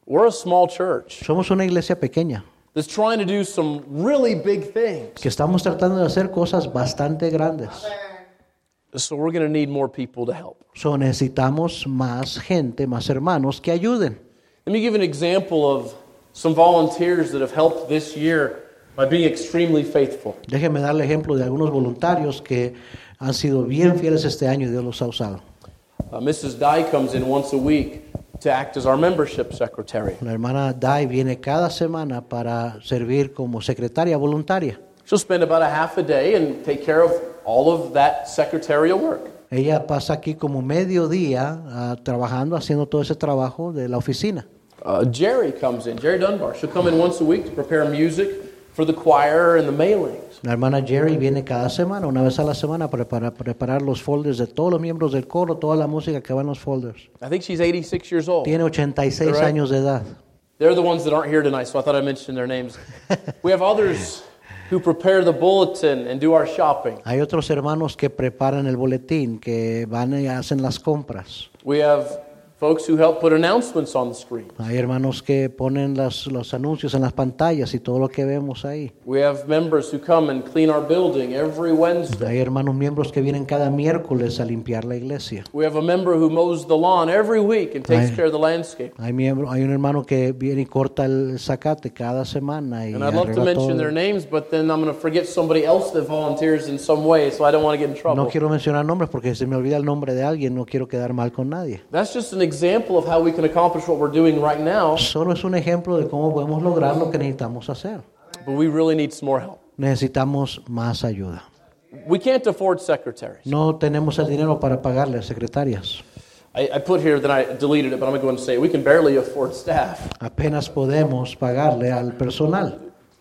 Speaker 1: We're a small church
Speaker 2: Somos una iglesia pequeña
Speaker 1: that's trying to do some really big things.
Speaker 2: que estamos tratando de hacer cosas bastante grandes.
Speaker 1: So we're going to need more people to help.
Speaker 2: So, necesitamos más gente, más hermanos que ayuden.
Speaker 1: Let me give an example of some volunteers that have helped this year by being extremely faithful.
Speaker 2: Déjenme darle ejemplo de algunos voluntarios que han sido bien fieles este año y Dios los ha usado.
Speaker 1: Uh, Missus Dye comes in once a week to act as our membership secretary.
Speaker 2: La hermana Dai viene cada semana para servir como secretaria voluntaria.
Speaker 1: She'll spend about a half a day and take care of all of that secretarial work.
Speaker 2: Ella pasa aquí como medio día uh, trabajando, haciendo todo ese trabajo de la oficina.
Speaker 1: Uh, Jerry comes in, Jerry Dunbar. She'll come in once a week to prepare music for the choir and the mailings.
Speaker 2: La hermana Jerry viene cada semana, una vez a la semana, para preparar, preparar los folders de todos los miembros del coro, toda la música que va en los folders.
Speaker 1: I think she's eighty-six years old.
Speaker 2: Tiene ochenta y seis
Speaker 1: Right.
Speaker 2: años de edad.
Speaker 1: They're the ones that aren't here tonight, so I thought I'd mention their names. We have others who prepare the bulletin and do our shopping.
Speaker 2: Hay otros hermanos que preparan el boletín, que van y hacen las compras.
Speaker 1: We have folks who help put announcements on the screen.
Speaker 2: Hay hermanos que ponen las, los anuncios en las pantallas y todo lo que vemos ahí.
Speaker 1: We have members who come and clean our building every Wednesday.
Speaker 2: Hay hermanos miembros que vienen cada miércoles a limpiar la iglesia.
Speaker 1: We have a member who mows the lawn every week and takes
Speaker 2: Aye.
Speaker 1: care of the landscape.
Speaker 2: Hay, miembro, hay un hermano que viene y corta el zacate cada semana y
Speaker 1: And I'd love to
Speaker 2: arregla
Speaker 1: mention
Speaker 2: todo.
Speaker 1: their names, but then I'm going to forget somebody else that volunteers in some way, so I don't want to get in trouble.
Speaker 2: No quiero mencionar nombres porque si me olvida el nombre de alguien, no quiero quedar mal con nadie.
Speaker 1: That's just an example of how we can accomplish what we're doing right now,
Speaker 2: Solo es un ejemplo de cómo podemos lograr lo que necesitamos hacer.
Speaker 1: but we really need some more help.
Speaker 2: Necesitamos más ayuda.
Speaker 1: We can't afford secretaries.
Speaker 2: No tenemos el dinero para pagarle a secretarias.
Speaker 1: I, I put here that I deleted it, but I'm going to go and say it. We can barely afford staff.
Speaker 2: Apenas podemos pagarle al personal.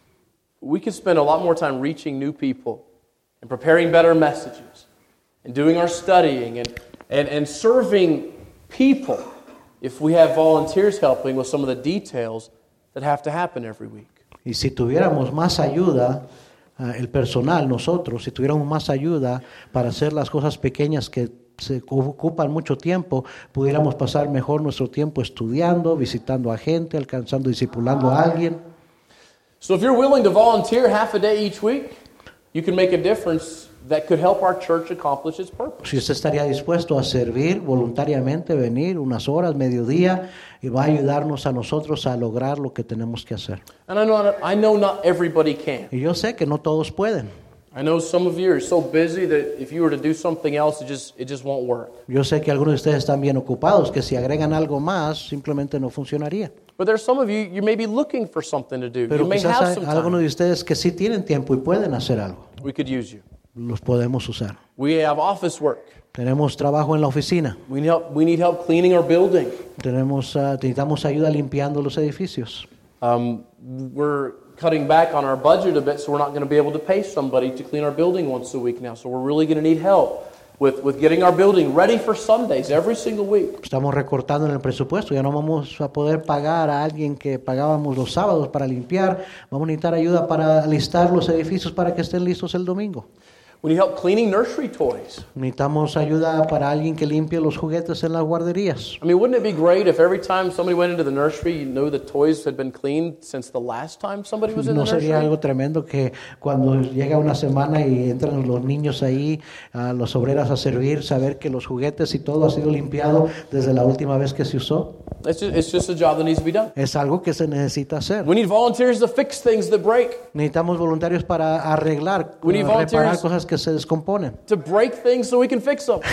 Speaker 1: We could spend a lot more time reaching new people and preparing better messages and doing our studying and, and, and serving people if we have volunteers helping with some of the details that have to happen every week.
Speaker 2: Y si tuviéramos más ayuda, uh, el personal, nosotros, si tuviéramos más ayuda para hacer las cosas pequeñas que se ocupan mucho tiempo, pudiéramos pasar mejor nuestro tiempo estudiando, visitando a gente, alcanzando, discipulando a alguien.
Speaker 1: So if you're willing to volunteer half a day each week, you can make a difference that could help our church accomplish its purpose.
Speaker 2: Si usted estaría dispuesto a servir voluntariamente, venir unas horas, mediodía, y va a ayudarnos a nosotros a lograr lo que tenemos que hacer.
Speaker 1: And I know, I know not everybody can.
Speaker 2: Y yo sé que no todos pueden.
Speaker 1: I know some of you are so busy that if you were to do something else, it just, it just won't work.
Speaker 2: Yo sé que algunos de ustedes están bien ocupados, que si agregan algo más, simplemente no funcionaría.
Speaker 1: But there's some of you, you may be looking for something to do.
Speaker 2: Pero
Speaker 1: You may
Speaker 2: quizás
Speaker 1: have
Speaker 2: hay
Speaker 1: some
Speaker 2: algunos
Speaker 1: time.
Speaker 2: de ustedes que sí tienen tiempo y pueden hacer algo.
Speaker 1: We could use you.
Speaker 2: Los podemos usar.
Speaker 1: We have office work.
Speaker 2: Tenemos trabajo en la oficina.
Speaker 1: We need help, we need help cleaning our building.
Speaker 2: Tenemos, uh, necesitamos ayuda limpiando los edificios.
Speaker 1: Um, we're cutting back on our budget a bit, so we're not going to be able to pay somebody to clean our building once a week now. So we're really going to need help with, with getting our building ready for Sundays every single week.
Speaker 2: Estamos recortando en el presupuesto. Ya no vamos a poder pagar a alguien que pagábamos los sábados para limpiar. Vamos a necesitar ayuda para alistar los edificios para que estén listos el domingo.
Speaker 1: We need help cleaning nursery toys.
Speaker 2: Necesitamos ayuda para alguien que limpie los juguetes en las guarderías.
Speaker 1: I mean, wouldn't it be great if every time somebody went into the nursery, you knew the toys had been cleaned since the last time somebody was in the
Speaker 2: ¿No sería
Speaker 1: nursery?
Speaker 2: algo tremendo que cuando llega una semana y entran los niños ahí, a las obreras a servir, saber que los juguetes y todo ha sido limpiado desde la última vez que se usó?
Speaker 1: It's just, it's just a job that needs to be done.
Speaker 2: Es algo que se necesita hacer.
Speaker 1: We need volunteers to fix things that break,
Speaker 2: Necesitamos voluntarios para arreglar,
Speaker 1: We need
Speaker 2: eh, reparar
Speaker 1: volunteers.
Speaker 2: cosas que se descomponen.
Speaker 1: to break things so we can fix them.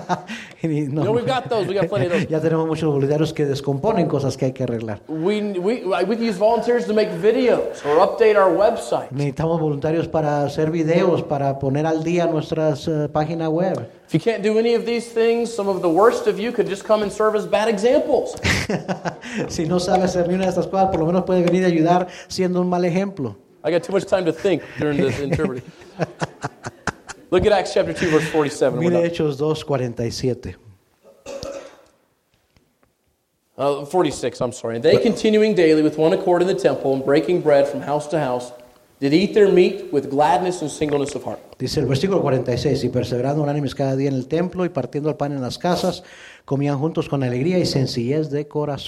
Speaker 2: Y no-
Speaker 1: You know, we've got those. We got plenty of those.
Speaker 2: ya tenemos muchos voluntarios que descomponen cosas que hay que arreglar.
Speaker 1: We, we, we can use volunteers to make videos or update our website.
Speaker 2: Necesitamos voluntarios para hacer videos, para poner al día nuestras eh, páginas web.
Speaker 1: If you can't do any of these things, some of the worst of you could just come and serve as bad examples.
Speaker 2: Si no sabe hacer ni una de estas cosas, por lo menos puede venir a ayudar siendo un mal ejemplo.
Speaker 1: I got too much time to think during this interpreting. Look at Acts chapter two, verse forty-seven. We're
Speaker 2: Mire
Speaker 1: done.
Speaker 2: Hechos dos cuarenta y siete.
Speaker 1: Uh, forty-six, I'm sorry. And they, continuing daily with one accord in the temple and breaking bread from house to house, did eat their meat with gladness and singleness of heart.
Speaker 2: Dice el versículo cuarenta y seis, y perseverando unánimes cada día en el templo y partiendo el pan en las casas, comían juntos con alegría y sencillez de corazón.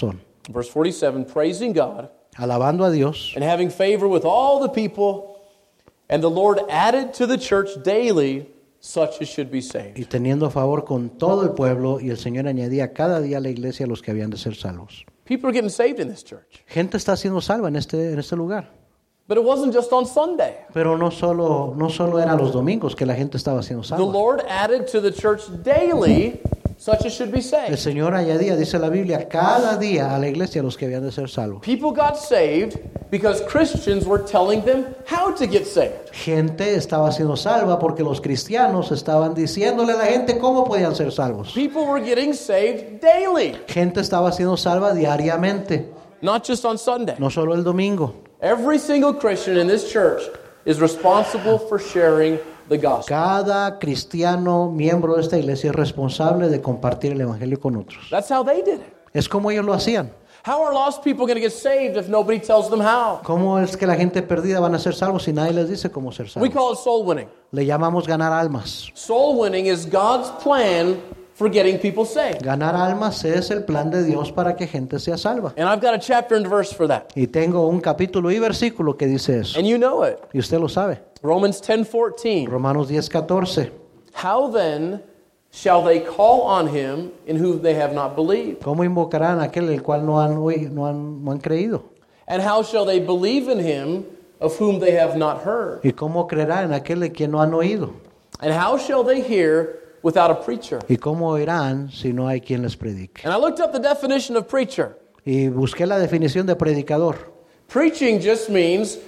Speaker 1: Verse forty-seven, praising God
Speaker 2: alabando a Dios
Speaker 1: and having favor with all the people, and the Lord added to the church daily such as should be saved.
Speaker 2: y teniendo favor con todo el pueblo, y el Señor añadía cada día a la iglesia a los que habían de ser salvos.
Speaker 1: People are getting saved in this church.
Speaker 2: Gente está siendo salva en este, en este lugar.
Speaker 1: But it wasn't just on Sunday.
Speaker 2: Pero no solo, no solo eran los domingos que la gente estaba siendo
Speaker 1: The
Speaker 2: salva.
Speaker 1: Lord added to the church daily such as should be
Speaker 2: El
Speaker 1: saved.
Speaker 2: Señor añadía, dice la Biblia, cada día a la iglesia a los que habían de ser salvos.
Speaker 1: People got saved because Christians were telling them how to get saved.
Speaker 2: Gente estaba siendo salva porque los cristianos estaban diciéndole a la gente cómo podían ser salvos.
Speaker 1: People were getting saved daily,
Speaker 2: Gente estaba siendo salva diariamente,
Speaker 1: not just on Sunday.
Speaker 2: no solo el domingo.
Speaker 1: Every single Christian in this church is responsible for sharing the gospel.
Speaker 2: Cada cristiano miembro de esta iglesia es responsable de compartir el evangelio con otros.
Speaker 1: That's how they did it.
Speaker 2: Es como ellos lo hacían.
Speaker 1: How are lost people going to get saved if nobody tells them how?
Speaker 2: ¿Cómo es que la gente perdida van a ser salvos si nadie les dice cómo ser
Speaker 1: We
Speaker 2: salvos?
Speaker 1: call it soul winning.
Speaker 2: Le llamamos ganar almas.
Speaker 1: Soul winning is God's plan for getting people saved.
Speaker 2: Ganar almas es el plan de Dios para que gente sea salva.
Speaker 1: And I've got a chapter and verse for that.
Speaker 2: Y tengo un capítulo y versículo que dice eso.
Speaker 1: And you know it.
Speaker 2: Y usted lo sabe.
Speaker 1: Romans ten fourteen.
Speaker 2: Romanos diez catorce.
Speaker 1: How then shall they call on him in whom they have not believed?
Speaker 2: ¿Cómo invocarán a aquel el cual no han, oí- no han, no han creído?
Speaker 1: And how shall they believe in him of whom they have not heard?
Speaker 2: ¿Y cómo creerán en aquel de quien no han oído?
Speaker 1: And how shall they hear without a preacher?
Speaker 2: ¿Y cómo oirán si no hay quien les predique?
Speaker 1: And I looked up the definition of preacher.
Speaker 2: Y busqué la definición de predicador.
Speaker 1: Preaching just means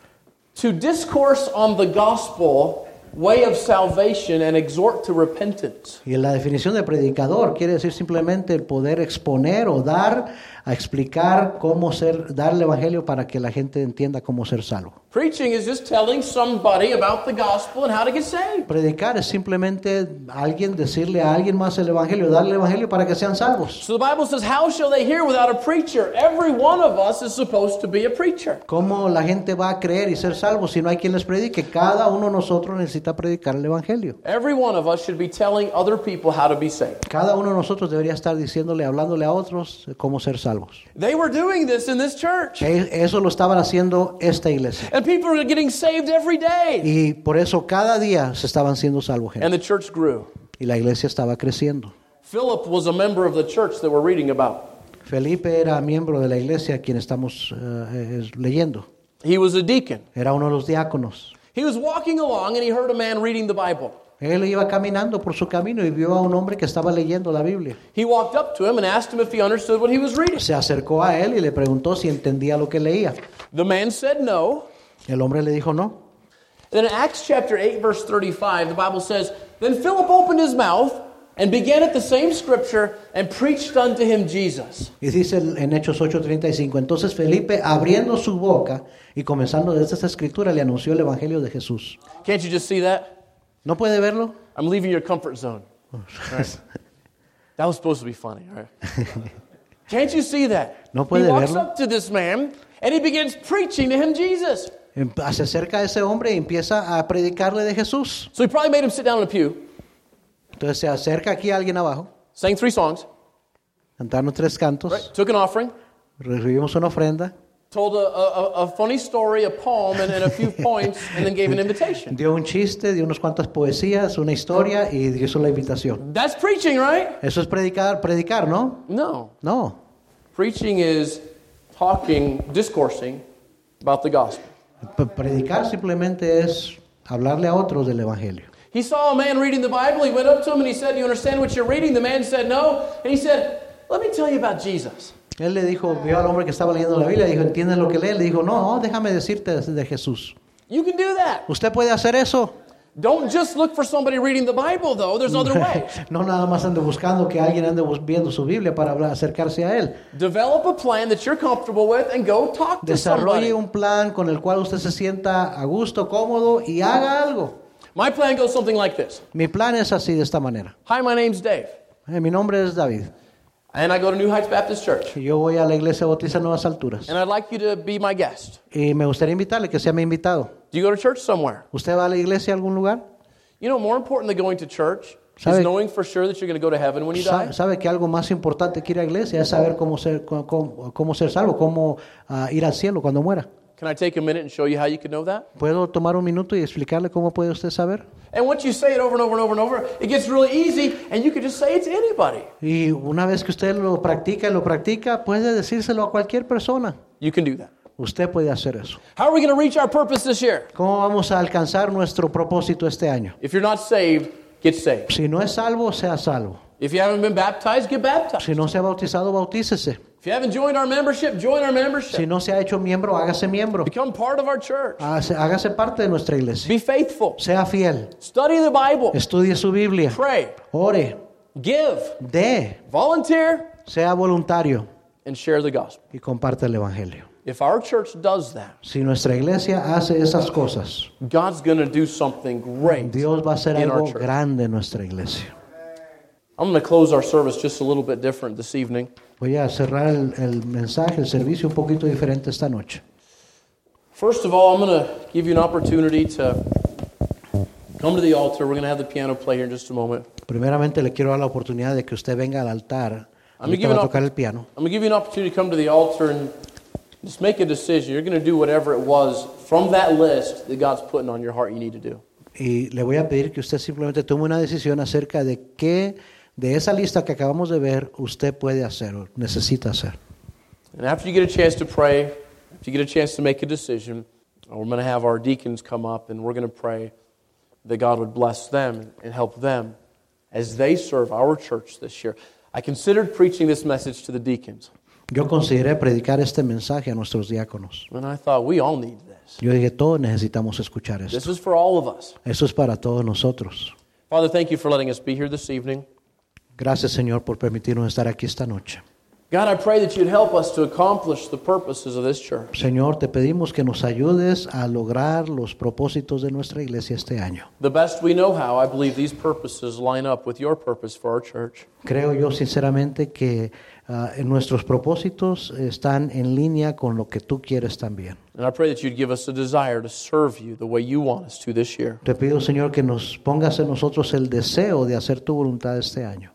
Speaker 1: to discourse on the gospel, way of salvation, and exhort to repentance.
Speaker 2: Y la definición de predicador quiere decir simplemente el poder exponer o dar a explicar cómo ser, dar el evangelio para que la gente entienda cómo ser salvo.
Speaker 1: Preaching is just telling somebody about the gospel and how to get saved.
Speaker 2: Predicar es simplemente alguien decirle a alguien más el evangelio, darle el evangelio para que sean salvos.
Speaker 1: So the Bible says, how shall they hear without a preacher? Every one of us is supposed to be a preacher.
Speaker 2: ¿Cómo la gente va a creer y ser salvos si no hay quien les predique? Cada uno de nosotros necesita predicar el evangelio.
Speaker 1: Every one of us should be telling other people how to be saved.
Speaker 2: Cada uno de nosotros debería estar diciéndole, hablándole a otros cómo ser salvos.
Speaker 1: They were doing this in this church.
Speaker 2: E- Eso lo estaban haciendo esta iglesia.
Speaker 1: And people are getting saved every day.
Speaker 2: Y por eso cada día se estaban siendo salvos gente.
Speaker 1: And the church grew.
Speaker 2: Y la iglesia estaba creciendo.
Speaker 1: Philip was a member of the church that we're reading about.
Speaker 2: Felipe era miembro de la iglesia a quien estamos eh, eh, leyendo.
Speaker 1: He was a deacon.
Speaker 2: Era uno de los diáconos.
Speaker 1: He was walking along and he heard a man reading the Bible.
Speaker 2: Él iba caminando por su camino y vio a un hombre que estaba leyendo la Biblia.
Speaker 1: He walked up to him and asked him if he understood what he was reading.
Speaker 2: Se acercó a él y le preguntó si entendía lo que leía.
Speaker 1: The man said no.
Speaker 2: El hombre le dijo no.
Speaker 1: Then in Acts chapter eight, verse thirty-five, the Bible says, Then Philip opened his mouth and began at the same scripture and preached unto him Jesus.
Speaker 2: Y dice en Hechos ocho treinta y cinco, entonces Felipe abriendo su boca y comenzando desde esta escritura le anunció el evangelio de Jesús.
Speaker 1: Can't you just see that?
Speaker 2: ¿No puede verlo?
Speaker 1: I'm leaving your comfort zone. All right. That was supposed to be funny, all right? Can't you see that?
Speaker 2: ¿No puede
Speaker 1: He walks
Speaker 2: verlo?
Speaker 1: up to this man and he begins preaching to him Jesus.
Speaker 2: Em- Se acerca a ese hombre y empieza a predicarle de Jesús.
Speaker 1: So he probably made him sit down in a pew,
Speaker 2: Entonces se acerca aquí a alguien abajo,
Speaker 1: sang three songs,
Speaker 2: cantaron tres cantos,
Speaker 1: right? Took an offering,
Speaker 2: recibimos una ofrenda,
Speaker 1: told a, a, a funny story, a poem, and, and a few points, and then gave an invitation.
Speaker 2: dio un chiste, dio unas cuantas poesías, una historia y hizo la invitación.
Speaker 1: That's preaching, right?
Speaker 2: Eso es predicar, predicar, ¿no?
Speaker 1: No.
Speaker 2: No.
Speaker 1: Preaching is talking, discoursing about the gospel.
Speaker 2: P- Predicar simplemente es hablarle a otros del evangelio.
Speaker 1: He saw a man reading the Bible. He went up to him and he said, "You understand what you're reading?" The man said, "No." And he said, "Let me tell you about Jesus."
Speaker 2: Él le dijo, vio al hombre que estaba leyendo la Biblia, dijo, ¿entiendes lo que lee? Le dijo, no, déjame decirte de, de Jesús.
Speaker 1: You can do that.
Speaker 2: ¿Usted puede hacer eso?
Speaker 1: Don't just look for somebody reading the Bible, though. There's other ways.
Speaker 2: No nada más ande buscando que alguien ande bus- viendo su Biblia para hablar, acercarse a él.
Speaker 1: Develop a plan that you're comfortable with and go talk to somebody.
Speaker 2: Desarrolle un plan con el cual usted se sienta a gusto, cómodo y haga algo.
Speaker 1: My plan goes something like this.
Speaker 2: Mi plan es así, de esta manera.
Speaker 1: Hi, my name's Dave,
Speaker 2: Eh, mi nombre es David.
Speaker 1: and I go to New Heights Baptist Church,
Speaker 2: Y yo voy a la iglesia Bautista Nuevas Alturas.
Speaker 1: and I'd like you to be my guest.
Speaker 2: Y me gustaría invitarle que sea mi invitado.
Speaker 1: Do you go to church somewhere?
Speaker 2: ¿Usted va a la iglesia a algún lugar?
Speaker 1: You know, more important than going to church Is
Speaker 2: ¿Sabe,
Speaker 1: knowing for sure that you're going to go to heaven when you
Speaker 2: sa-
Speaker 1: die?
Speaker 2: sabe que algo más importante que ir a la iglesia es saber cómo ser, cómo, cómo- cómo ser salvo, cómo ah, ir al cielo cuando muera?
Speaker 1: Can I take a minute and show you how you can know that?
Speaker 2: ¿Puedo tomar un minuto y explicarle cómo puede usted saber?
Speaker 1: And once you say it over and over and over and over, it gets really easy, and you can just say it to anybody.
Speaker 2: Y una vez que usted lo practica y lo practica, puede decírselo a cualquier persona.
Speaker 1: You can do that.
Speaker 2: Usted puede hacer eso.
Speaker 1: How are we going to reach our purpose this year?
Speaker 2: ¿Cómo vamos a alcanzar nuestro propósito este año?
Speaker 1: If you're not saved, get saved.
Speaker 2: Si no es salvo, sea salvo.
Speaker 1: If you haven't been baptized, get baptized.
Speaker 2: Si no se ha bautizado, bautícese.
Speaker 1: If you haven't joined our membership, join our membership.
Speaker 2: Si no se ha hecho miembro, hágase miembro.
Speaker 1: Become part of our church.
Speaker 2: Hágase, hágase parte de nuestra iglesia.
Speaker 1: Be faithful.
Speaker 2: Sea fiel.
Speaker 1: Study the Bible.
Speaker 2: Estudie su Biblia.
Speaker 1: Pray.
Speaker 2: Ore.
Speaker 1: Give.
Speaker 2: Dé.
Speaker 1: Volunteer.
Speaker 2: Sea voluntario.
Speaker 1: And share the gospel.
Speaker 2: Y comparte el evangelio.
Speaker 1: If our church does that,
Speaker 2: Si nuestra iglesia hace esas cosas,
Speaker 1: God's going to do something great.
Speaker 2: Dios va a hacer
Speaker 1: in our
Speaker 2: algo
Speaker 1: church.
Speaker 2: grande en nuestra iglesia.
Speaker 1: I'm going to close our service just a little bit different this evening.
Speaker 2: Voy a cerrar el, el mensaje, el servicio un poquito diferente esta noche.
Speaker 1: First of all, I'm going to give you an opportunity to come to the altar. We're going to have the piano play here in just a moment.
Speaker 2: Primeramente le quiero dar la oportunidad de que usted venga al altar.
Speaker 1: I'm
Speaker 2: Y
Speaker 1: gonna give
Speaker 2: va a
Speaker 1: an
Speaker 2: tocar
Speaker 1: opp-
Speaker 2: el piano.
Speaker 1: I'm going to give you an opportunity to come to the altar and just make a decision. You're going to do whatever it was from that list that God's putting on your heart you need to do.
Speaker 2: Y le voy a pedir que usted simplemente tome una decisión acerca de qué de esa lista que acabamos de ver usted puede hacer o necesita hacer.
Speaker 1: And after you get a chance to pray, if you get a chance to make a decision, we're going to have our deacons come up and we're going to pray that God would bless them and help them as they serve our church this year. I considered preaching this message to the deacons,
Speaker 2: Yo consideré predicar este mensaje a nuestros diáconos.
Speaker 1: and I thought we all need this.
Speaker 2: Yo dije, todos necesitamos escuchar
Speaker 1: This
Speaker 2: esto.
Speaker 1: is for all of us.
Speaker 2: Eso es para todos nosotros.
Speaker 1: Father, thank you for letting us be here this evening.
Speaker 2: Gracias, Señor, por permitirnos estar aquí esta noche.
Speaker 1: God, I pray that you'd help us to accomplish the purposes of this church.
Speaker 2: Señor, te pedimos que nos ayudes a lograr los propósitos de nuestra iglesia este año.
Speaker 1: The best we know how, I believe these purposes line up with your purpose for our church.
Speaker 2: Creo yo sinceramente que ah, en nuestros propósitos están en línea con lo que tú quieres también.
Speaker 1: And I pray that you'd give us a desire to serve you the way you want us to this year.
Speaker 2: Te pido, Señor, que nos pongas en nosotros el deseo de hacer tu voluntad este año.